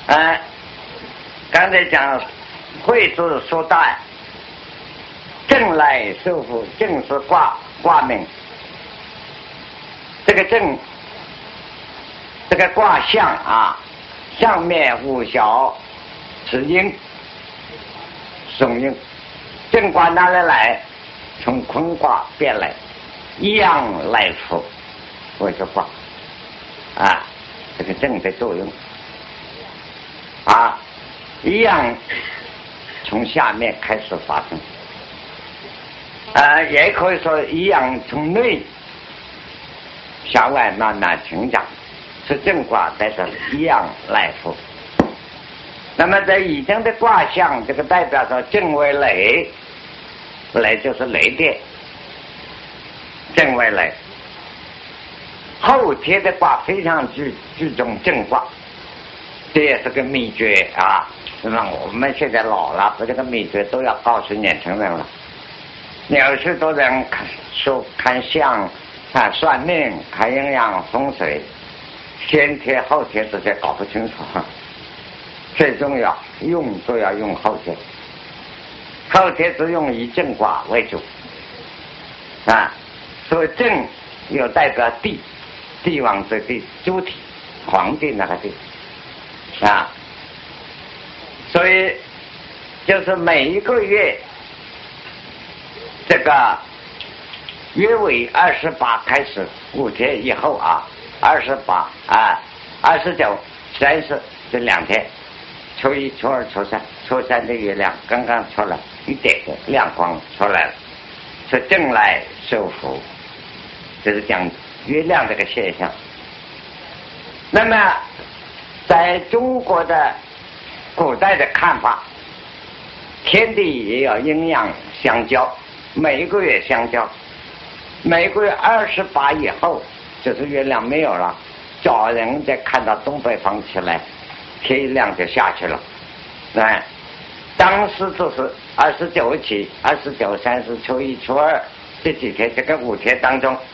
刚才讲会字说大，正来受福，正是卦名。这个正，这个卦象啊，上面五小是阴，松阴。正卦哪里来？从坤卦变来，一样来福为这卦啊，这个正的作用啊，一样从下面开始发生也可以说一样从内向外慢慢成长，是正卦代表一样来福。那么在以前的卦象，这个代表说正为雷，雷就是雷电，正为雷。后天的卦非常注重正卦，这也是个秘诀啊。那么我们现在老了，把这个秘诀都要告诉年轻人了。有许多人看相、看算命、看阴阳风水，先天后天这些搞不清楚。最重要都要用后天，后天只用以正卦为主啊。所以正又代表帝王之地，主体皇帝那个地啊。所以就是每一个月这个约为28开始，5天以后啊，28啊，29、30这2天。初1、初2、初3，初3的月亮刚刚出来，一点的亮光出来了，是正来受福，这是讲月亮这个现象。那么在中国的古代的看法，天地也要阴阳相交，每一个月相交，每个月28以后，就是月亮没有了，早人在看到东北方起来，天一亮就下去了。当时就是29起，29、30、初1、初2这几天，这个5天当中，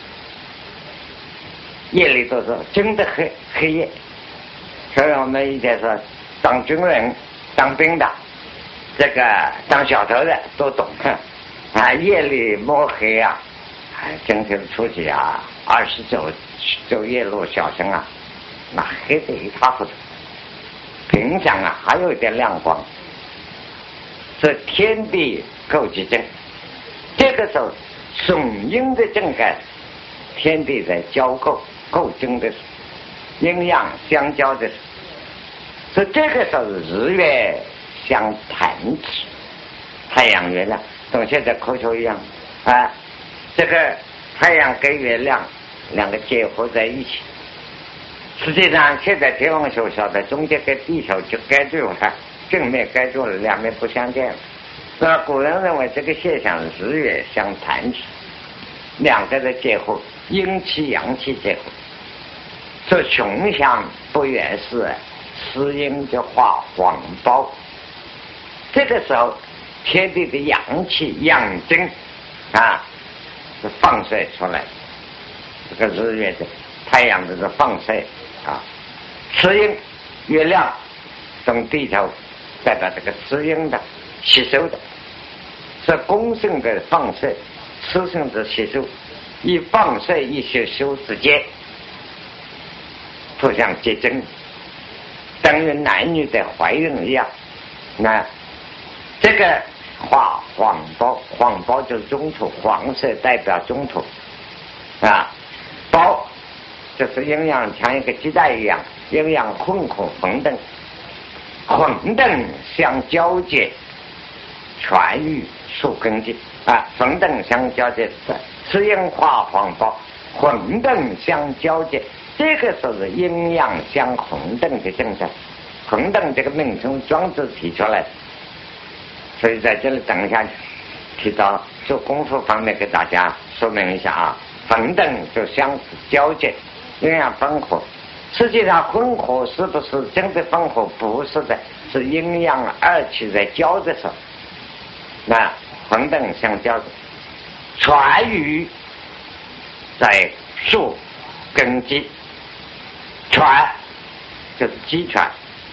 夜里都是真的黑夜。所以我们以前说，当军人、当兵的，这个当小偷的都懂啊，夜里摸黑啊，今天出去啊，29走夜路小心啊，那黑得一塌糊涂。平常啊还有一点亮光，是天地构其正。这个时候损阴的正感，天地在交构正的阴阳相交的，所以这个时候日月相弹指，太阳月亮跟现在科学一样啊，这个太阳跟月亮两个结合在一起。实际上现在天文学晓得中间跟地球就盖住了，正面盖住了，两面不相见了。那么古人认为这个现象日月相弹指，两个的结合，阴气阳气结合，所以穷乡不远视，湿阴就化黄包。这个时候天地的阳气阳精啊是放射出来，这个日月的太阳的放射啊，磁阴月亮从地球代表这个磁阴的吸收的，是公性的放射，磁性的吸收，一放射一吸收之间互相结晶，等于男女的怀孕一样。那这个化黄包，黄包就是中土，黄色代表中土啊，包就是阴阳像一个鸡蛋一样，阴阳混合混沌，混沌相交接，全域树根基啊，混沌相交接，是阴化黄包，混沌相交接，这个是阴阳相混沌的正象。混沌这个名称庄子提出来，所以在这里等一下提到做功夫方面给大家说明一下啊。混沌就相交接，阴阳分合。实际上混合是不是真的分合？不是的，是阴阳二气在交的时候，那混沌相交的，全域在树根基，全就是鸡犬，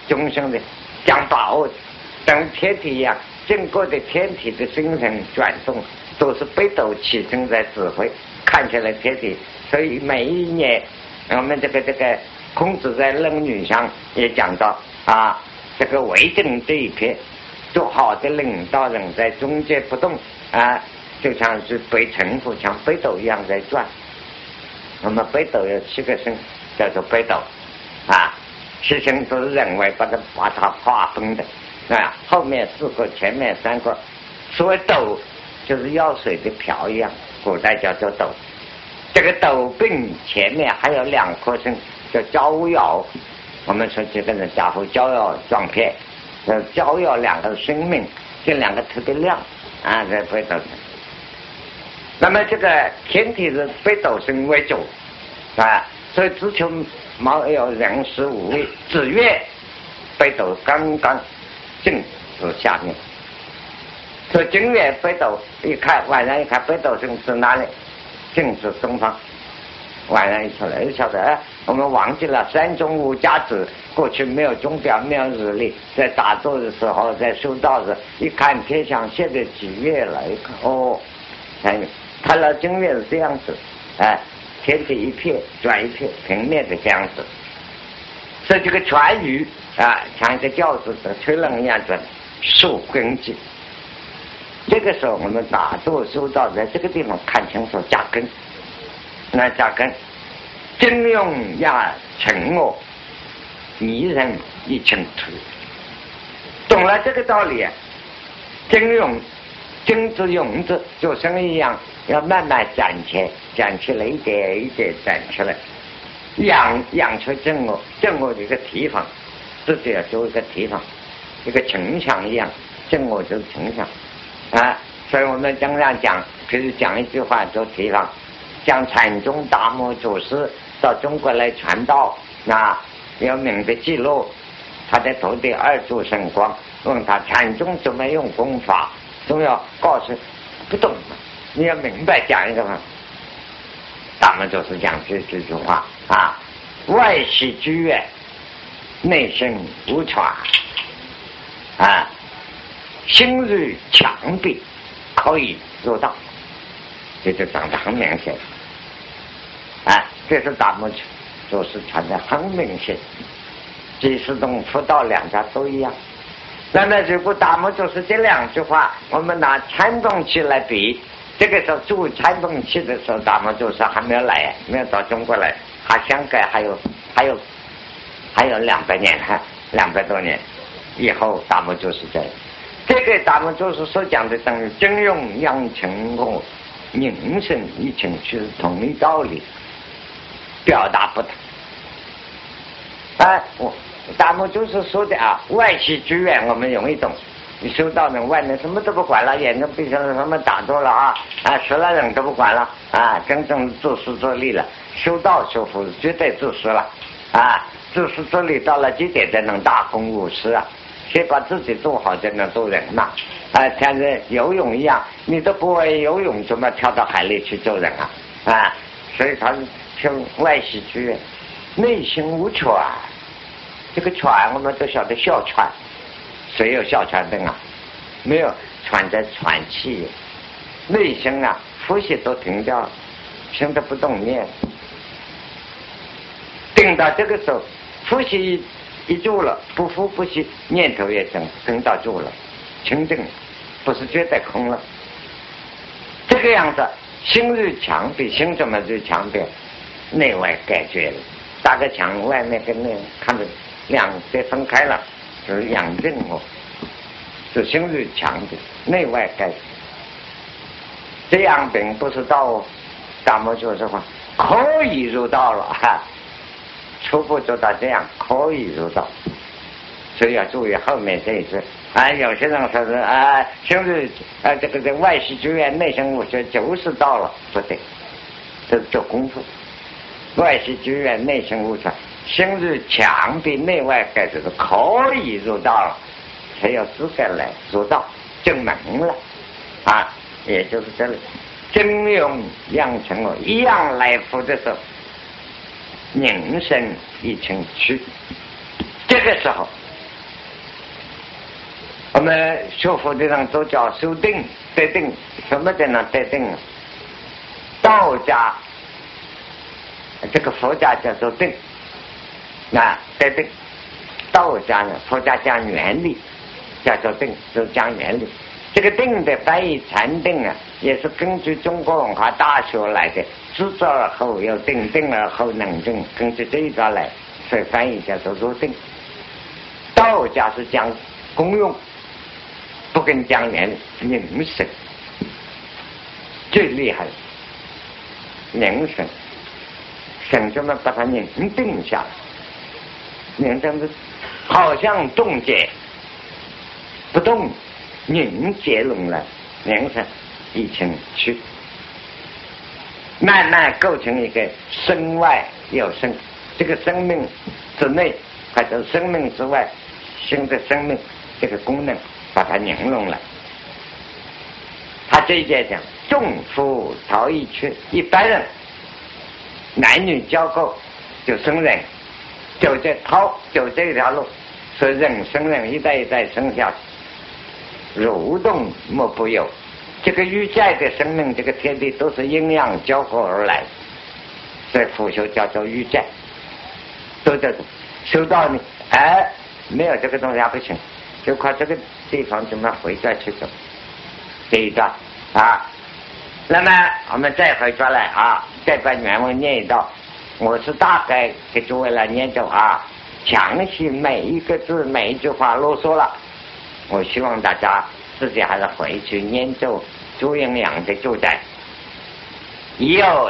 众生的讲把握，等天体一样，整个的天体的形成转动都是北斗起身在指挥，看起来天体。所以每一年我们这个孔子在《论语》上也讲到啊，这个为政这一篇，做好的领导人在中间不动啊，就像是北城府像北斗一样在转。那么北斗有7个星，叫做北斗啊，事情都是人为把它划分的啊，后面4个，前面3个。所谓斗就是舀水的瓢一样，古代叫做斗。这个斗柄前面还有2颗星，叫交腰。我们说这个人家伙交腰撞片，交腰2个生命，这2个特别亮啊，在北斗。那么这个天体是北斗星为主啊，所以只求没有人事无位，子月北斗刚刚正是下面。所以正月北斗一看，晚上一看北斗星是哪里？正是东方。晚上一出来就晓得，我们忘记了3种5甲子，过去没有钟表，没有日历，在打坐的时候，在修道时，一看天上现在几月了，一看哦，看了正月是这样子，哎，天地一片转一片，平面的这样子。所以这个传语啊，像一个教子的推论一样转，树根基。这个时候我们打坐修道，在这个地方看清楚扎根。那扎根，真用呀成我，迷人一成土。懂了这个道理啊，真用，真之用之，就生一样，要慢慢展起来，一点一点展起来，养出真我的一个提防，自己要做一个提防，一个城墙一样，真我就是城墙啊。所以我们经常讲，可以讲一句话做提防。像禅宗达摩祖师到中国来传道，那有名的记录，他的徒弟2祖圣光问他禅宗怎么用功法，总要告诉不懂，你要明白讲一个嘛。达摩祖师讲这句话啊，外系居远，内生无传啊，心如墙壁，可以入道，这就讲得很明显。这是达摩祖师传的很明显，即使从佛道2家都一样。那么如果达摩祖师这2句话，我们拿禅宗期来比，这个时候住禅宗期的时候，达摩祖师还没有来，没有到中国来，还香港还有200年，200多年以后达摩祖师在。这个达摩祖师所讲的等于真用养成我，凝神一成，是同一道理。表达不同啊！达摩就是说的啊，外系居远，我们容易懂。你修道人外面什么都不管了，眼睛闭上了，什么打坐了啊，死了人都不管了啊，真正自私自利了。修道修福绝对自私了啊，自私自利到了极点才能大公无私啊，先把自己做好才能做人嘛啊，像是游泳一样，你都不会游泳，怎么跳到海里去做人啊？所以他是外系居远，内心无传。这个传我们都晓得哮喘，谁有哮喘病啊？没有，喘在喘气，内心啊呼吸都停掉了，心都不动念。定到这个时候，呼吸一住了，不呼不吸，念头也停到住了，清净，不是绝对空了。这个样子，心如墙壁，心怎么是墙壁？内外隔绝了，打个墙，外面跟内看着两边分开了，就是养正我，是心如墙壁，内外隔绝。这样并不是道，达摩就是话可以入道了哈，初步做到这样可以入道，所以要注意后面这一句啊。有些人说是啊，心如这个外系居远，内生无学，就是道了，不对，这是做功夫。外系居远，内生无传，心如墙壁，内外隔绝，可以入道了，才有资格来入道，正门了啊！也就是这里，真用养成我一样来福的时候，凝神一成去，这个时候们学佛的人都叫修定得定，什么才能得定？道家这个佛家叫做定，那得定。道家呢，佛家讲原理，叫做定，就讲原理。这个定的翻译禅定啊，也是根据中国文化大学来的，知之而后有定，定而后能定，根据这一招来，所以翻译叫做定。道家是讲功用，不跟讲原理，凝神最厉害，凝神，神就能把它凝定下来，凝定是好像冻结不动，凝结拢了，凝神一成去，慢慢构成一个身外有生，这个生命之内或者生命之外新的生命这个功能把它凝拢了。他这一节讲众夫陶一缺，一般人男女交媾就生人，走这条路，所以人生人一代一代生下去，蠕动莫不有。这个宇宙的生命，这个天地都是阴阳交合而来，所以佛学叫做宇宙。都叫修道呢，没有这个东西还不行，就靠这个地方怎么回转去走这一段啊。那么我们再回转来啊，再把原文念一道。我是大概给诸位来念着啊，详细每一个字每一句话啰嗦了，我希望大家自己还是回去念咒朱营养的注giải。已有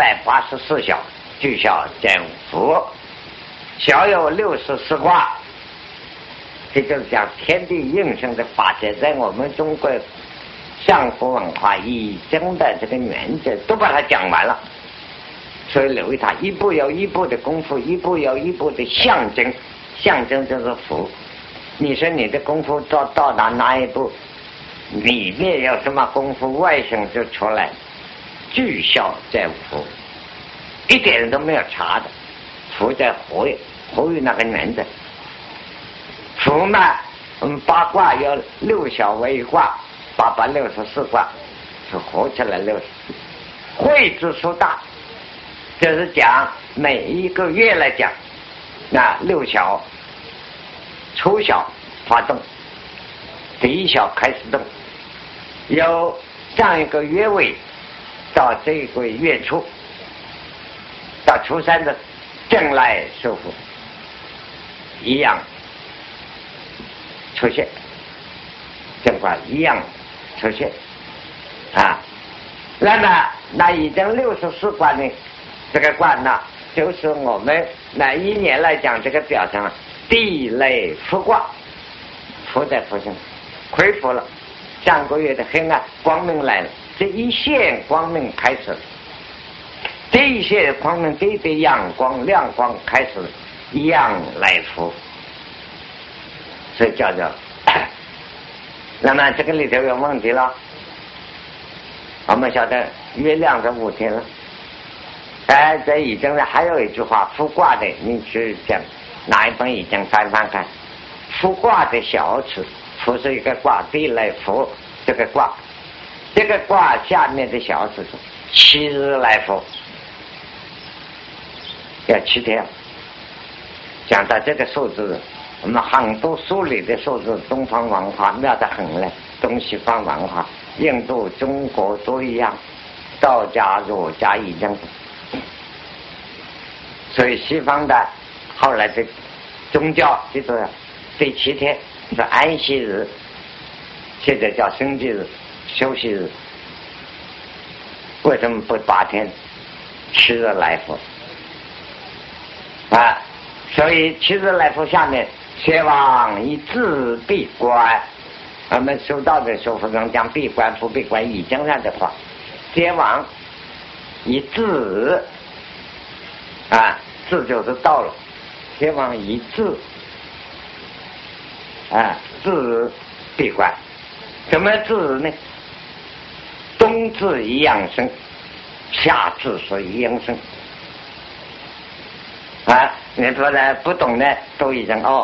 384小，具小见佛，小有64卦。这就是讲天地应生的法则，在我们中国上古文化已经的这个原则都把它讲完了，所以留意它一步有一步的功夫，一步有一步的象征，象征就是佛。你说你的功夫到达哪一步，里面有什么功夫，外形就出来，具效在佛，一点都没有差的，佛在活跃那个原则。佛嘛，八卦有6小为一卦，864卦是合起来60，会之数大，就是讲每一个月来讲，那6小初小发动，第一小开始动，由上一个月尾到这个月初，到初3的正来收复一样出现，正卦一样出现啊。那么那已经64卦呢，这个卦呢就是我们那一年来讲这个表象地雷复卦，复在复上恢复了上个月的黑暗，光明来了，这一线光明开始，这一线光明这的阳光亮光开始阳来复，所以叫做那么这个里头有问题了。我们晓得月亮是5天了，这已经还有一句话复卦的，你去讲哪一本已经翻看复卦的小词，复是一个卦，地来复这个卦，这个卦下面的小词是7日来复，要7天。讲到这个数字，我们很多书里的数字，东方文化妙得很了，东西方文化印度中国都一样，道家儒家一样，所以西方的后来的宗教记住了，第7天是安息日，现在叫生祭日休息日，为什么不8天7日来复啊？所以7日来复下面学王以自闭关，我们修道的时候不能讲闭关不闭关，已经上的话，学王以自自就是道了，学王以自自闭关，怎么自呢？冬至以养生，夏至是以养生你说呢不懂的都已经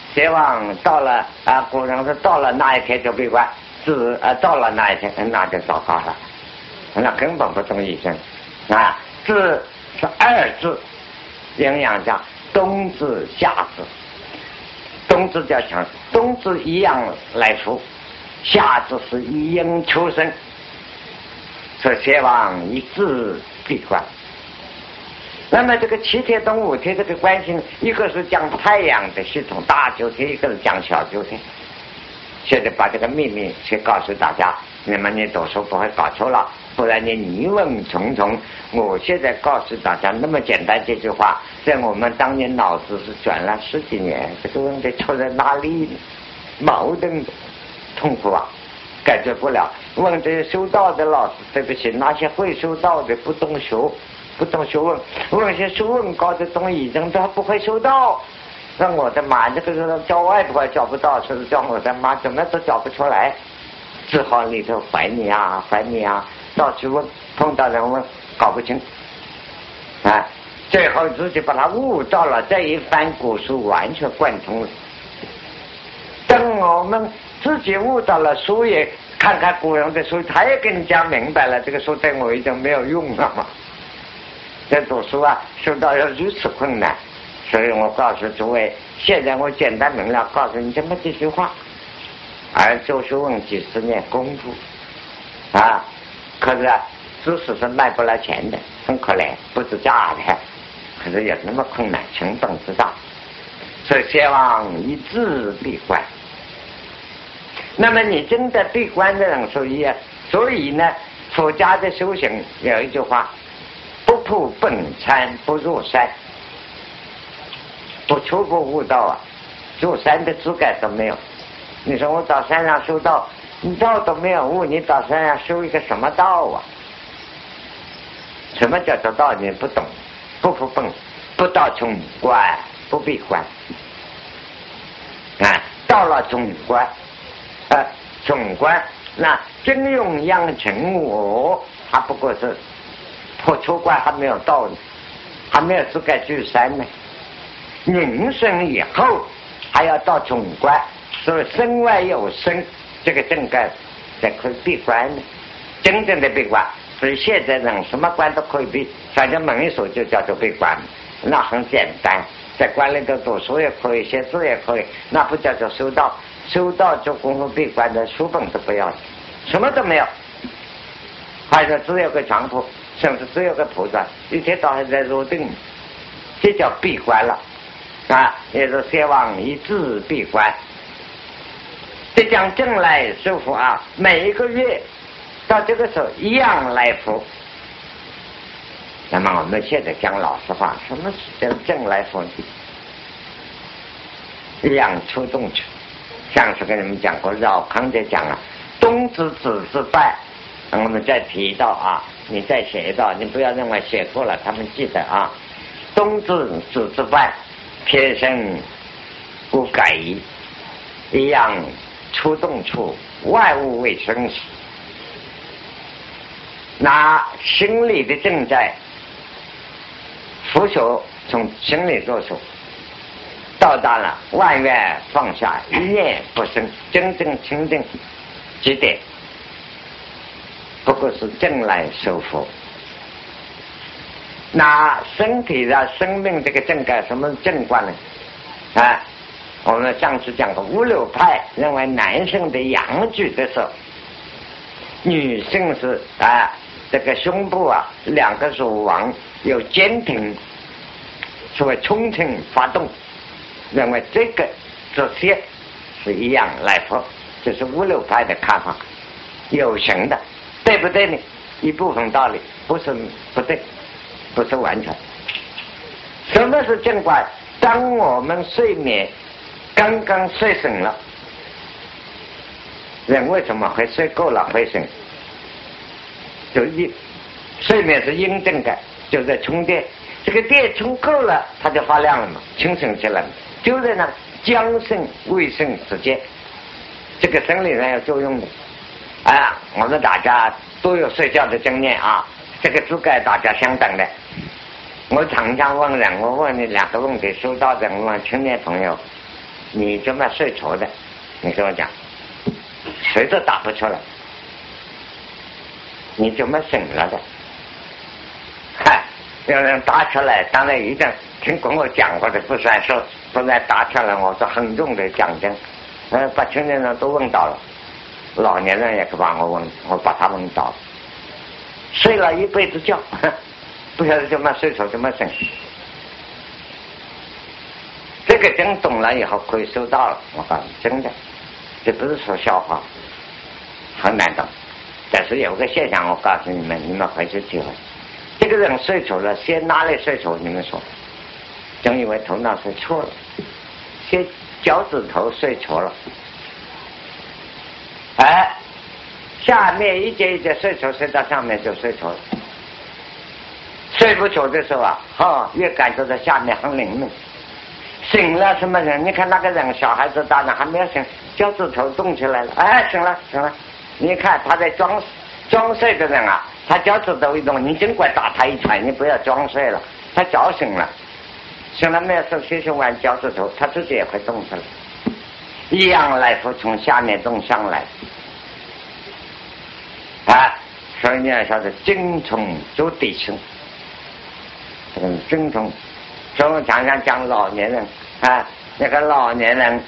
希望到了古人是到了那一天就闭关，到了那一天那就糟糕了，那根本不懂医生啊。字是二字，营养讲冬至夏至，冬至叫强，冬至一样来服，夏至是一应出生，所以希望以字闭关。那么这个七天动五天这个关系，一个是讲太阳的系统大九天，一个是讲小九天。现在把这个秘密先告诉大家，那么你读书不会搞错了，不然你疑问重重。我现在告诉大家那么简单这句话，在我们当年脑子是转了10几年，这个问题出在哪里呢？矛盾的痛苦啊，解决不了。问这些修道的老师，对不起，那些会修道的不懂学，不懂学问，问些学问高的懂医生，他不会修道。让我的妈，这个是叫外婆教不到，说是叫我的妈怎么都教不出来，只好里头怀疑啊，到处问，碰到人问搞不清，最后自己把它悟到了，这一番古书完全贯通了。等我们自己悟到了，书也看看古人的书，他也跟你讲明白了，这个书对我已经没有用了嘛。这读书修道要如此困难。所以我告诉诸位，现在我简单明了告诉你这么几句话，而做学问几10年功夫可是知识是卖不来钱的，很可怜，不是假的，可是有那么困难，成本之大，所以希望以智闭关。那么你真的闭关的人，所以呢，佛家的修行有一句话：不破本参，不入山。不初步悟道入山的资格都没有。你说我到山上修道，你道都没有悟，你到山上修一个什么道啊？什么叫做道？你不懂，不破本，不到中关，不闭关。到了中关，中关那真用养成我，还不过是破出关还没有到呢，还没有资格去山呢。人生以后还要到中关，所以身外有身，这个正该才可以闭关呢。真正的闭关，所以现在人什么关都可以闭，反正门一锁就叫做闭关，那很简单。在关里头读书也可以，写字也可以，那不叫做修道。修道做功夫闭关的书本都不要，什么都没有，还是只有个床铺，甚至只有个铺砖，一天到晚在入定，这叫闭关了。也是希望以智闭关。这讲正来师傅每一个月到这个时候一样来服。那么我们现在讲老实话，什么是正来服？一样出动去。上次跟你们讲过，绕康在讲冬至子之拜，我们再提到你再写到，你不要认为写错了，他们记得冬至子之拜。天生不改移，一样出动处，万物为生死。拿心理的正在拂手，从心里着手，到达了万愿放下，一念不生，真正清净极点，不过是正来受福。那身体的生命这个正观，什么正观呢？我们上次讲过，五六派认为男性的阳具的时候，女性是这个胸部2个乳房有坚挺，所谓冲劲发动，认为这些是一样来服，这是五六派的看法，有形的，对不对呢？一部分道理，不是不对。不是完全。什么是正观？当我们睡眠刚刚睡醒了，人为什么会睡够了会醒？就睡眠是阴正感，就在充电，这个电充够了，它就发亮了嘛，清醒起来了，就在那将肾胃肾之间，这个生理上有作用的。我们大家都有睡觉的经验这个资格大家相等的。我常常问人，我问你2个问题，修道人问青年朋友， 你怎么睡着的？你跟我讲，谁都打不出来。你怎么醒了的？嗨，有人打出来，当然一定听过我讲过的，不算说不然打出来，我是很重的讲真。把青年人都问到了，老年人也把我问，我把他问到了，睡了一辈子觉，不晓得怎么睡着怎么醒。这个真懂了以后可以收到了，我告诉你，真的，这不是说笑话，很难懂。但是有个现象，我告诉你们，你们回去体会。这个人睡着了，先哪里睡着？你们说，正以为头脑睡错了，先脚趾头睡着了，哎，下面一节一节睡着，睡到上面就睡着了。睡不着的时候啊，越感觉到下面很灵敏。醒了什么人？你看那个人，小孩子大人还没有醒，脚趾头动起来了，哎，醒了。你看他在装睡的人啊，他脚趾头一动，你尽管打他一拳，你不要装睡了，他脚醒了，醒了没有手洗完脚趾头，他自己也会动出来，一样来福从下面动上来啊，所以你要晓得精虫做底层，这个精虫。所以我常常讲老年人啊，那个老年人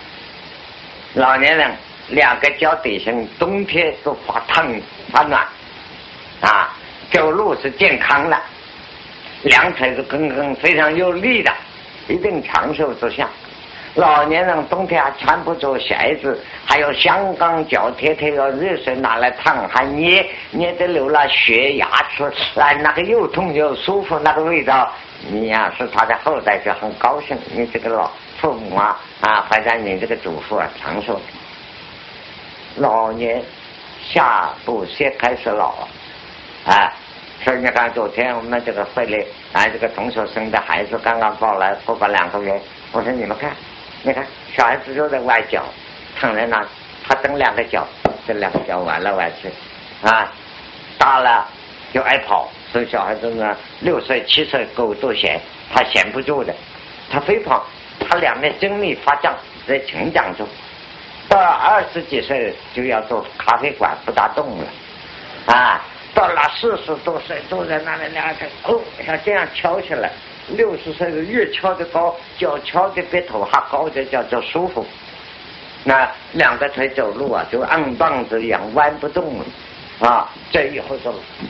两个脚底下冬天都发烫发暖啊，走路是健康的，两腿是更非常有力的，一定长寿之相。老年人冬天还穿不着鞋子，还有香港脚贴要热水拿来烫，还捏得流了血，牙齿那个又痛又舒服，那个味道，你要是他的后代就很高兴，你这个老父母啊，或者你这个祖父啊长寿。老年下部先开始老啊，所以你看昨天我们这个会里这个同学生的孩子刚刚抱来过个2个月，我说你们看，你看小孩子就在崴脚，躺在那，他蹬2个脚，这2个脚崴来崴去大了就爱跑，所以小孩子呢6岁7岁狗都闲，他闲不住的，他飞跑，他两面精力发胀，在成长中。到了20几岁就要做咖啡馆，不大动了到了40多岁坐在那里2个像这样敲起来，60岁的越敲得高，脚敲得比头还高的叫做舒服。那2个腿走路就按棒子一样弯不动了这以后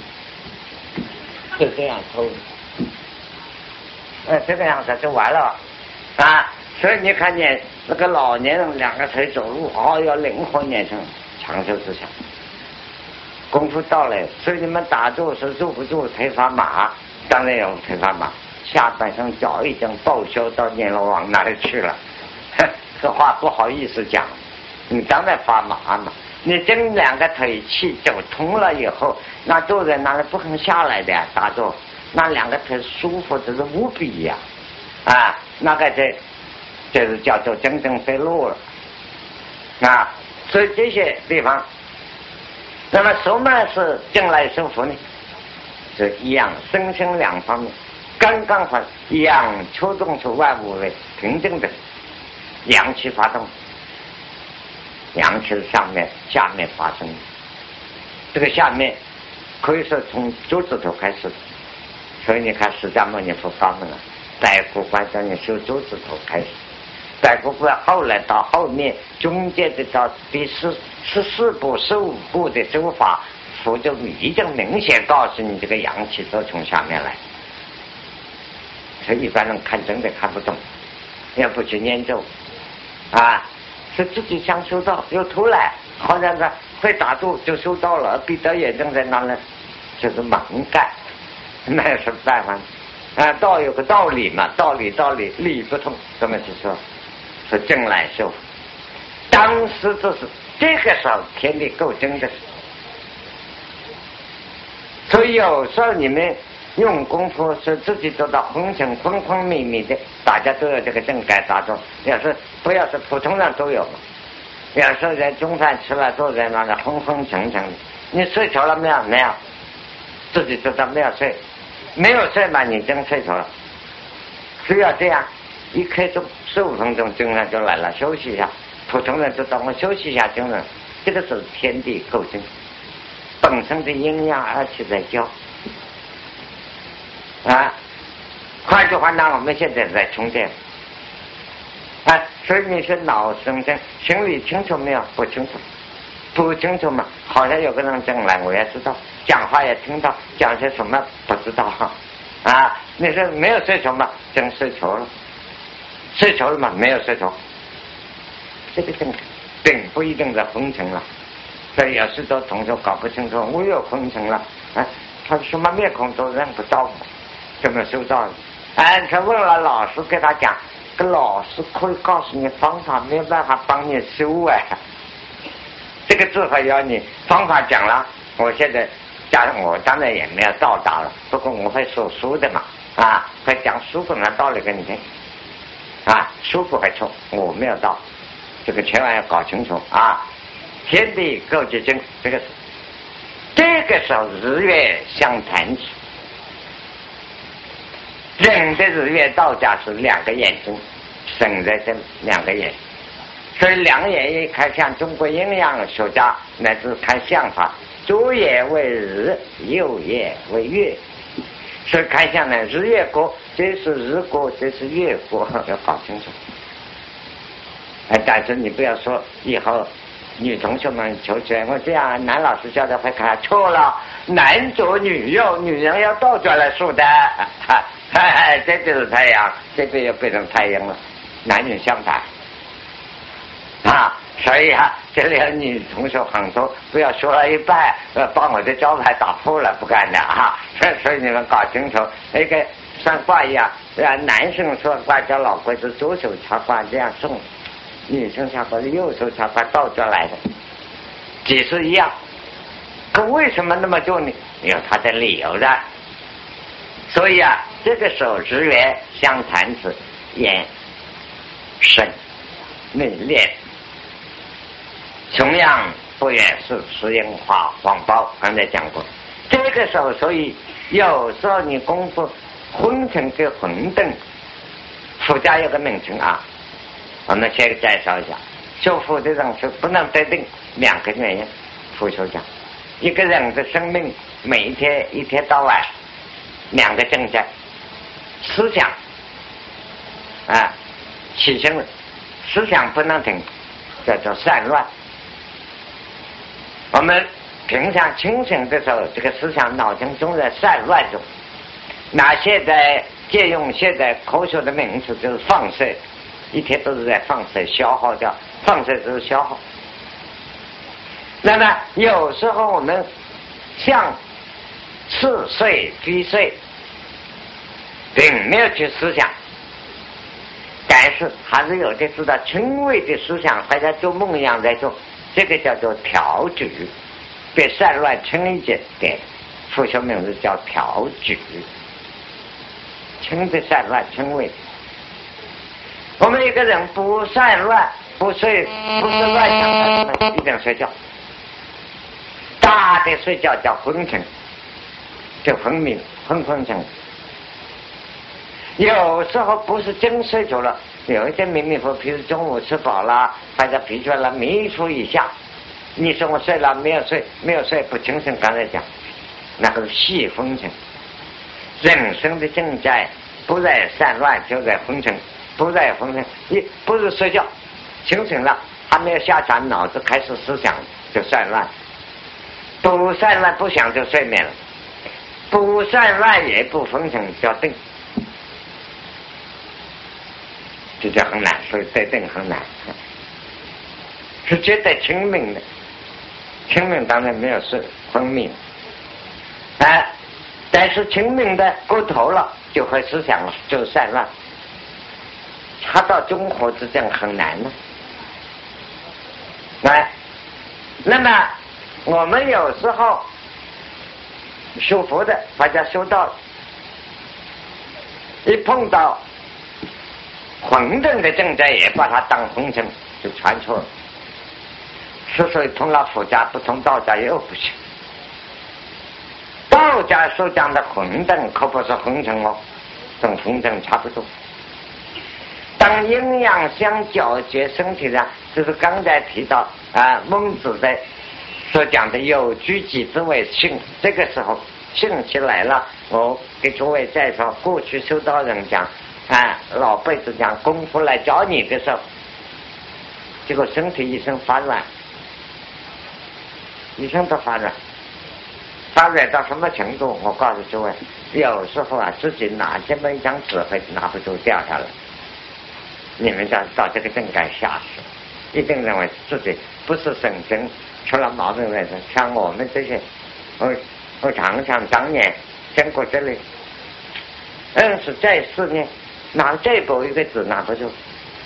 就这样抽这个样子就完了所以你看见那个老年人2个腿走路要灵活年轻，长寿之相。功夫到了，所以你们打坐是坐不住腿发麻，当然有腿发麻，下半身早已经报销到阎罗王那里去了。这话不好意思讲，你当然发麻嘛。你真2个腿气走通了以后，那坐在那里不肯下来的打坐，那2个腿舒服的是无比那个就是叫做真正飞路了所以这些地方，那么什么是进来生活呢？是一样身心2方面刚刚好一样抽动出万物为平静的阳气发动，阳气上面下面发生，这个下面可以说从脚趾头开始，所以你看释迦牟尼佛发明了带骨观叫你修脚趾头开始，带骨观后来到后面中间的到第14步15步的手法，佛就已经明显告诉你这个阳气都从下面来，所以一般人看真的看不懂，要不去研究是自己想收到又突然好像是会打坐就收到了，闭着眼睛在那里就是盲干，那有什么办法道有个道理嘛，道理理不通，怎么去说是正来修。当时就是这个时候天地够真的，所以有时候你们用功夫是自己做到昏昏迷迷的，大家都有这个正盖打坐，不要是普通人都有，有时候在中饭吃了坐在那里昏昏沉沉的，你睡着了没有？没有，自己知道没有睡，没有睡嘛，你真睡着了，需要这样一刻钟15分钟精神就来了，休息一下。普通人就当我休息一下精神，这个是天地构成本身的阴阳，而且在教啊。换句话呢，我们现在在充电啊，所以你是脑神经心里清楚没有？不清楚，不清楚嘛？好像有个人进来，我也知道，讲话也听到，讲些什么不知道啊？你说没有睡着嘛？真睡着了，睡着了嘛？没有睡着，这个并不一定在昏沉了。所以有时候同学搞不清楚，我有昏沉了啊，他什么面孔都认不到，怎么收到？哎，他问了老师，给他讲，个老师可以告诉你方法，没有办法帮你修哎。这个智慧要你方法讲了，我现在讲，我当然也没有到达了，不过我会说书的嘛，啊，会讲书本的道理给你听，啊，书不会错，我没有到，这个千万要搞清楚啊。天地构结经，这个时候日月相残时。人的日月道家是两个眼睛，生在这两个眼，所以两眼一看，像中国阴阳学家乃至看相法，左眼为日，右眼为月，所以看相呢，日月国，这是日国，这是月国，要搞清楚。但是你不要说以后女同学们求学，我这样男老师教的会看错了，男左女右，女人要倒转来说的。这就是太阳，这边又变成太阳了，男女相反啊！所以啊，这里有女同学很多，不要说了一半，把我的招牌打破了，不干的啊！所以你们搞清楚，那个算卦一样，男生说卦叫老龟是左手插卦这样送，女生插卦是右手插卦倒转来的，解释一样。可为什么那么做呢？有它的理由的。所以啊，这个时候日月相残时，眼神内敛，同样不远是石英花黄包，刚才讲过。这个时候，所以有时候你功夫昏沉跟混沌，佛家有个名称啊，我们先介绍一下。修佛的人是不能得定两个原因，佛学讲，一个人的生命每一天一天到晚。两个正在思想啊起身，思想不能停，叫做散乱。我们平常清醒的时候，这个思想脑筋中在散乱中，那现在借用现在科学的名词就是放射，一天都是在放射，消耗掉，放射就是消耗。那么有时候我们像似睡非睡，并没有去思想，但是还是有的知道轻微的思想，好像做梦一样在做，这个叫做调举，比散乱轻一点点，佛学名字叫调举，轻的散乱，轻微的。我们一个人不散乱，不睡，不是乱想，一定睡觉。大的睡觉叫昏沉，就昏迷昏沉。有时候不是真睡着了，有一些迷迷糊糊，譬如中午吃饱了，或者疲倦了，迷糊一下，你说我睡了没有睡？没有睡不清醒。刚才讲那个是细昏沉，人生的正在不在散乱，就在昏沉，不在昏沉，你不是睡觉，清醒了还没有下床，脑子开始思想就散乱，不散乱不想就睡眠了，不散乱也不昏沉叫定，这就很难，所以得定很难，是绝对清明的，清明当然没有是昏迷，但是清明的过头了就会思想了，就散乱，差到中火之间很难了。那么我们有时候修佛的或者修道，一碰到混沌的正在也把它当红尘就传错了，所以通了佛家不通道家又不行。道家所讲的混沌可不是红尘哦，跟红尘差不多。 当阴阳相交接身体上，就是刚才提到孟子的所讲的有居己之为性，这个时候兴起来了。我给诸位再说，过去修道人讲老辈子讲功夫来教你的时候，结果身体一生发软，一生都发软，发软到什么程度？我告诉诸位，有时候自己拿这么一张纸会拿不住掉下来。你们到这个症该吓死，一定认为自己不是神经出了毛病的人。像我们这些，我常常当年经过这里，20在4年拿这步一个纸拿不住，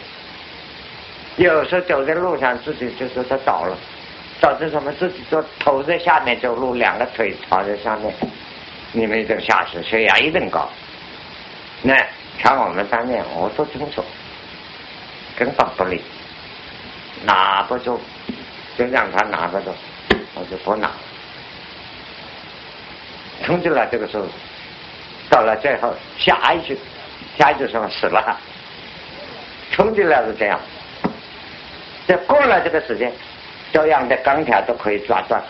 有时候走在路上自己就说他倒了，导致什么？自己就头在下面走路，两个腿朝在上面，你们一定吓死，血压一定高。那像我们当年我都清楚，根本不理，拿不住，就让他拿不住，我就不拿。冲进来这个时候，到了最后下一句什么死了，冲进来是这样。这过了这个时间，这样的钢条都可以抓断。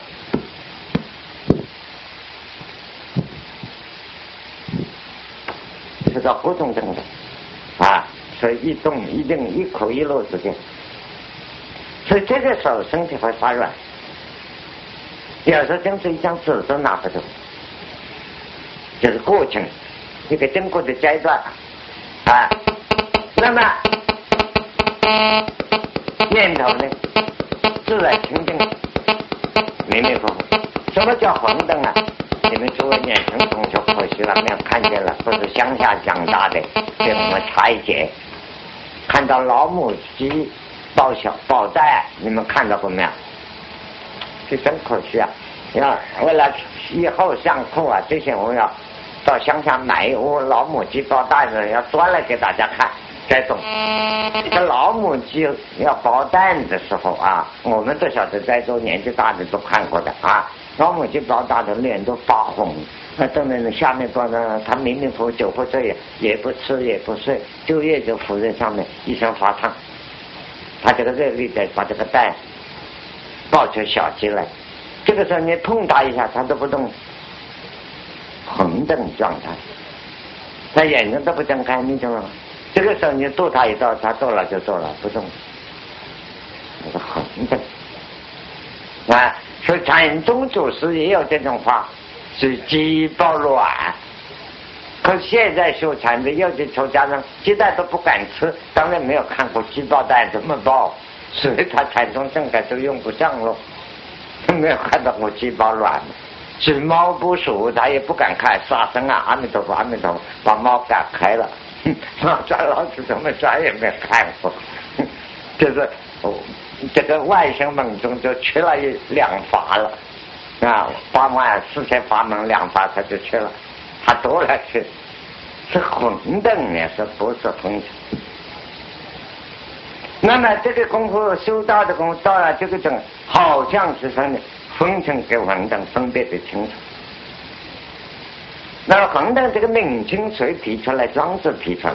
是叫不动症的所以一动一定一口一落之间，所以这个时候身体会发软，有时候真是一张纸都拿不住，就是过程一个经过的阶段那么念头呢自然清净明明糊糊。什么叫红灯你们诸位年轻同学可惜了没有看见了，不是乡下长大的，给我们插一节，看到老母鸡保带，你们看到过没有？这真可惜要为了以后上课这些我要到乡下买一窝老母鸡包带子，要端来给大家看。这种这个老母鸡要包蛋的时候我们都晓得，在座年纪大的都看过的老母鸡包大的脸都发红，等等下面端着他明明服酒不醉，也不吃也不睡，就夜就浮在上面，一身发烫。他这个热力在把这个蛋抱出小鸡来，这个时候你碰他一下，他都不动，红灯状态，他眼睛都不睁开，你知道吗？这个时候你逗他一刀，他做了就做了，不动，那个红灯所以禅宗祖师也有这种话，是鸡抱卵。可现在修禅的有的出家人鸡蛋都不敢吃，当然没有看过鸡抱蛋怎么抱，所以他禅宗正改都用不上了，没有看到过鸡抱卵。是猫不熟，他也不敢看，杀生阿弥陀佛阿弥陀佛，把猫赶开了。抓老子怎么抓也没有看过，就是这个外省门中就缺了2法了84000法门2法他就缺了，他多了去是混沌呢，是不是红尘？那么这个功夫修道的功夫到了这个种，好像是什么红尘跟混沌分别的清楚。那么混沌这个名称谁提出来？庄子提出来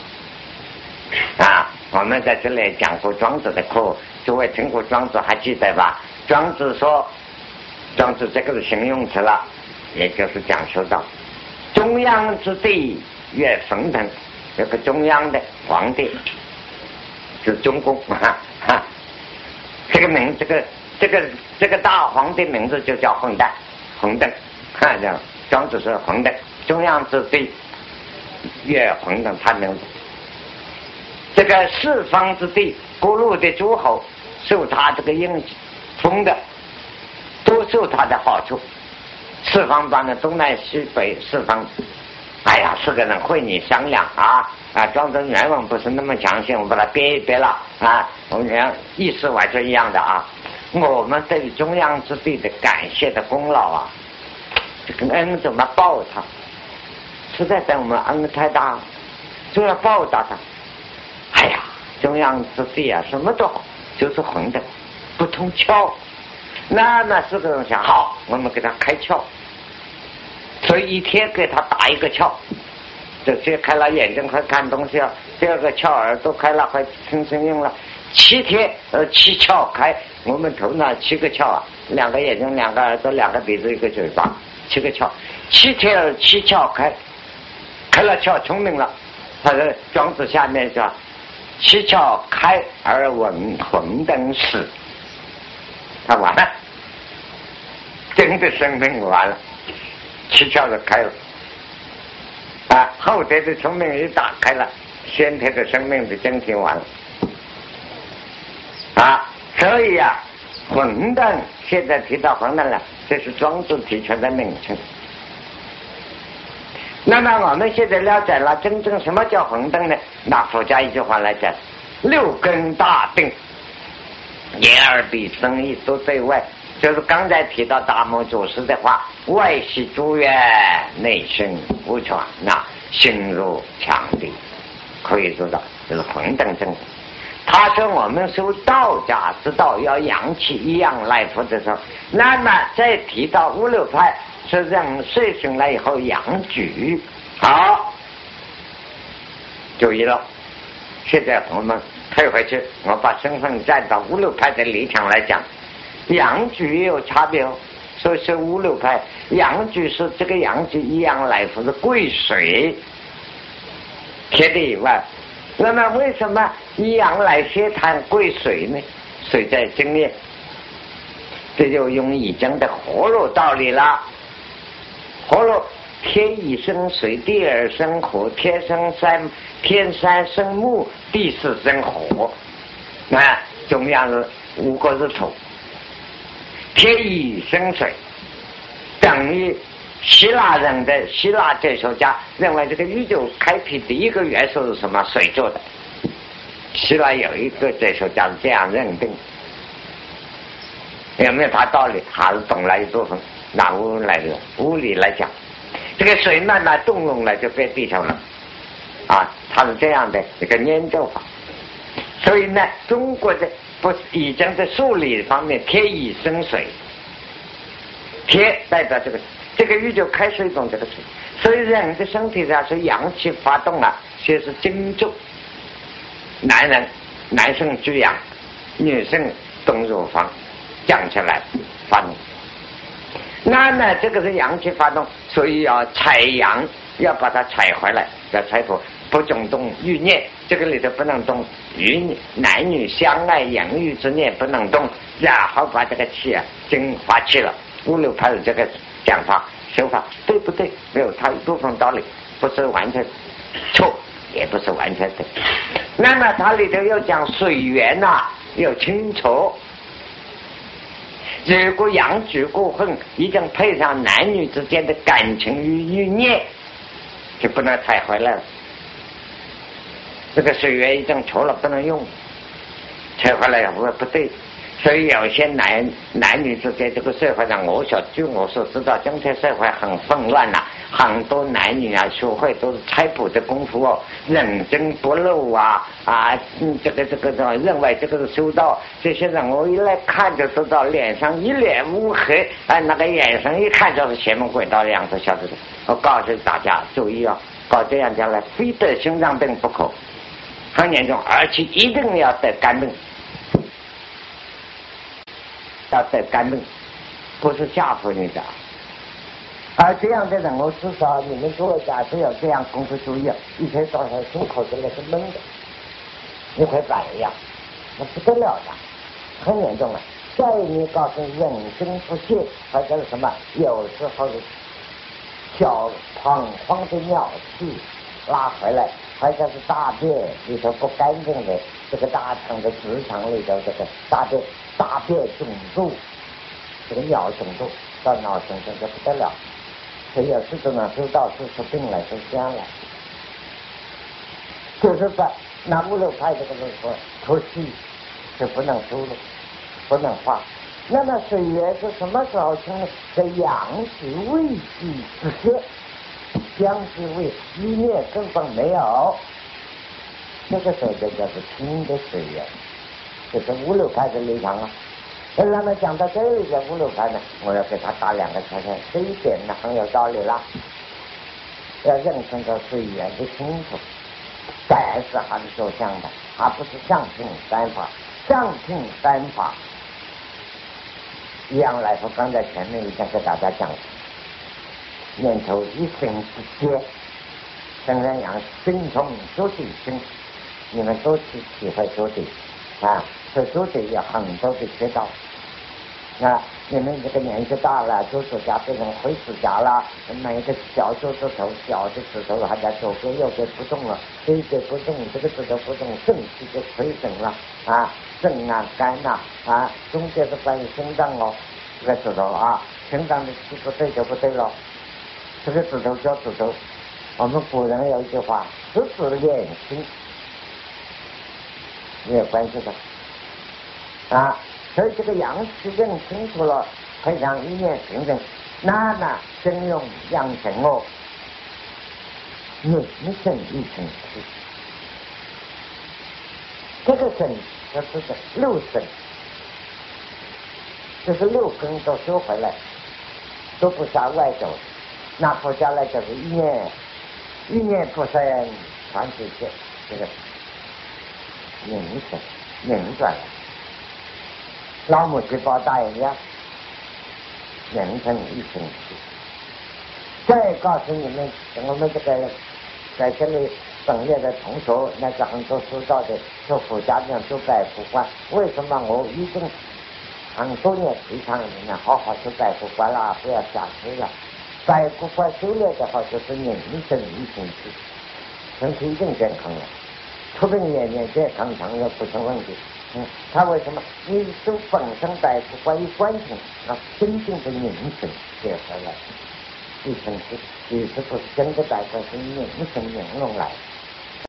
我们在这里讲过庄子的课，诸位听过庄子还记得吧？庄子说，庄子这个是形容词了，也就是讲说到中央之地越沸腾，这个中央的皇帝是中共这个名这个大皇帝名字就叫混蛋，混蛋庄子是混蛋，中央之地越混腾，他名字。这个四方之地，各路的诸侯受他这个应封的，都受他的好处。四方端的东南西北四方，哎呀，4个人会你商量庄子原文不是那么详细，我把它编一编了我们意思完全一样的我们对中央之地的感谢的功劳这个恩怎么报他？实在在我们恩太大，就要报答他。哎呀，中央之地什么都好，就是混的，不通窍。那么4个人想，好，我们给他开窍，所以一天给他打一个窍， 这些开了眼睛会看东西了，第二个窍耳朵开了会听声音了。七窍开，我们头脑7个窍啊，2个眼睛2个耳朵2个鼻子1个嘴巴，7个窍，七窍开了窍聪明了。他的庄子下面叫七窍开而闻混灯死，他完了，真的生命完了，七窍就开了啊，后天的聪明一打开了，先天的生命就真听完了啊。所以啊，混灯现在提到混灯了，这是庄子提出的名称。那么我们现在了解了真正什么叫混灯呢？拿佛家一句话来讲，6根大定，眼耳鼻身意都对外，就是刚才提到大摩祖师的话，外系诸愿，内生无传，那心如强敌，可以做到就是混灯正。他说我们修道家之道要阳气一样来佛的时候，那么再提到五六派是让睡醒了以后阳举。好，注意了，现在我们退回去，我把身份站到五六派的立场来讲，阳举也有差别哦。所以说五六派阳举是这个阳举一样来佛的贵水贴的以外，那么为什么一阳来血谈贵水呢？水在正面，这就用易经的活络道理了。活络，天一生水，地二生火，天三生木，地四生火，那中央是5个是土，天一生水，等于希腊哲学家认为这个宇宙开辟第一个元素是什么？水做的。希腊有一个哲学家是这样认定，有没有他道理？还是懂了一部分。拿物理来讲，这个水慢慢动用了就变地球了啊，它是这样的一个研究法。所以呢，中国的不易经的数理方面，天一生水，天代表这个宇宙开水中这个水，所以人的身体上是阳气发动了，先是精注，男生居阳，女生动乳房降下来发动。那么这个是阳气发动，所以要采阳，要把它采回来，要采破，不总动欲念，这个里头不能动男女相爱养育之念不能动，然后把这个气啊精发气了。五六派的这个讲法修法对不对？没有它一部分道理，不是完全错，也不是完全对。那么它里头又讲水源啊，又清楚。如果阳举过分，已经配上男女之间的感情与欲念，就不能采回来了。这个水源已经错了，不能用，采回来也不对。所以有些男女之间这个社会上，据我所知道，今天社会很混乱了，很多男女啊学会都是采补的功夫哦，认真不漏这个认为这个是修道，这些人我一来看就知道，脸上一脸乌黑，那个眼神一看就是邪门鬼道的样子，晓得的。我告诉大家注意啊，搞这样将来非得心脏病不可，很严重，而且一定要得肝病。要得肝病，不是吓唬你的。而这样的人，我至少你们作为家是要这样功夫注意，一天早上胸口这个是闷的，你会反一样，那不得了的，很严重了。再你告诉人生不懈，或者是什么，有时候小膀胱的尿气拉回来，或者是大便里头不干净的，这个大肠的直肠里头这个大便肿住，这个尿肿住到脑神经就不得了。所以要是怎么知道是出病来是这样来，就是把那五六派这个人说脱气是不能输的，不能化。那么水源是什么时候清呢？在阳气未济之前，阳气未一念根本没有，这个时候就叫做清的水源，这是五六派的立场啊。那么讲到这一个五六派呢，我要给他打2个叉叉，这一点呢很有道理了。 要认清楚是言的清楚，但是还是走向的，而不是相听三法。相听三法，杨来福刚才前面已经给大家讲了，念头一生之间，当然让心从主体心，你们都去体会主体啊，这主体有很多的渠道。那你们这个年纪大了，做指甲变成灰指甲了，每个小手指头、小的指头还在左边右边不动了，这个不动，这个指头不动，正气就亏损了啊，肾啊、肝啊中间是关于心脏哦，这个指头啊，心脏的气不对就不对了，这个指头叫指头。我们古人有一句话，十指连心，也有关系的啊。所以这个阳气认清楚了，配上一念平等，那真用养成哦，你生一成气。这个生就是六生，就是六根都收回来，都不向外走。那佛家来就是一念不生，传世界，这个拧生拧转来。老母鸡抱大一样，人生一生气。再告诉你们，我们这个在这里本业的同学，那个很多书道的做佛家长做百福观，为什么我已经很多年提倡你们好好做百福观啦，不要瞎吃了。百福观修炼的话，就是人生一生气，身体一定健康了，出病年年健康又不成问题。他为什么？你都本身百福关于观心，那真正的人生结合了，一生是不是真的百福是人生人弄来的？